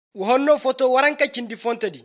Wahonno foto waranka kindi fontadi.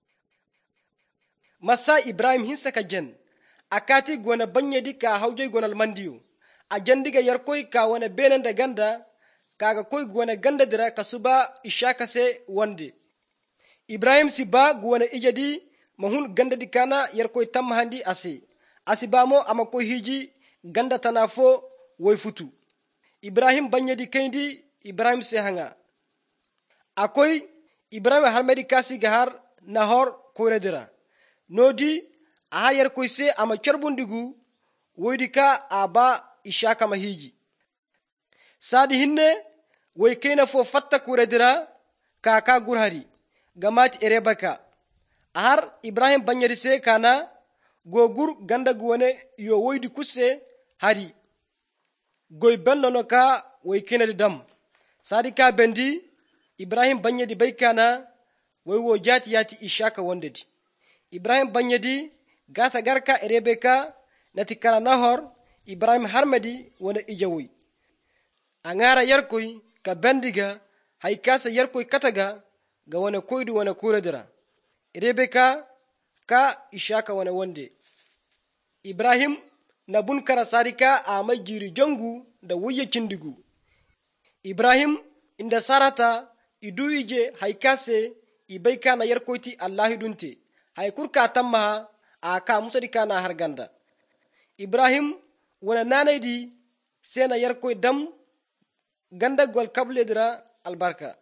Masa Ibrahim hinsa ka jen. Akati gwana banyadi ka haujai gwanal mandiyo. A jandiga yarkoi ka wana benen da ganda kaga koi gwana ganda dira kasuba ishaka se wande. Ibrahim si ba gwana ijadi mahun ganda dikana yarkoi tamma handi ase. Asibamo ama koi hiji ganda tanafo wai futu. Ibrahim banyadi kendi Ibrahim se hanga. Akoi Ibrahim harmedi kasi gahar Nahor koredira. Nodi aha yarkoi se ama charbundigu woidika aba ishaka mahiji. Sadi hinne wai kena fo fatta koredira kaka gurhari. Gamati erebaka. Ahar Ibrahim banyadi se kana gogur ganda guwane yo woidi kusse hari. Goy bennono ka wai kena di dam. Sadi ka bendi Ibrahim banyadi baykana wai wo jati yati ishaka wondedi. Ibrahim banyadi gata garka erebeka nati kala Nahor Ibrahim harmadi wana ijawi. Angara yarkoi ka bendiga haikasa yarkoi kataga ga wana koidu wana kuredira. Erebeka ka ishaka wana wonde. Ibrahim na bunkara sarika a mai jiri jangu da wuya cindigu. Ibrahim inda sarata idu ije haikase ibaika na yarkoiti Allahi dunte. Haikurka tammaha a ka musadika na harganda. Ibrahim wana nanaidi sena yarkoi dam ganda gwal kable dira albarka.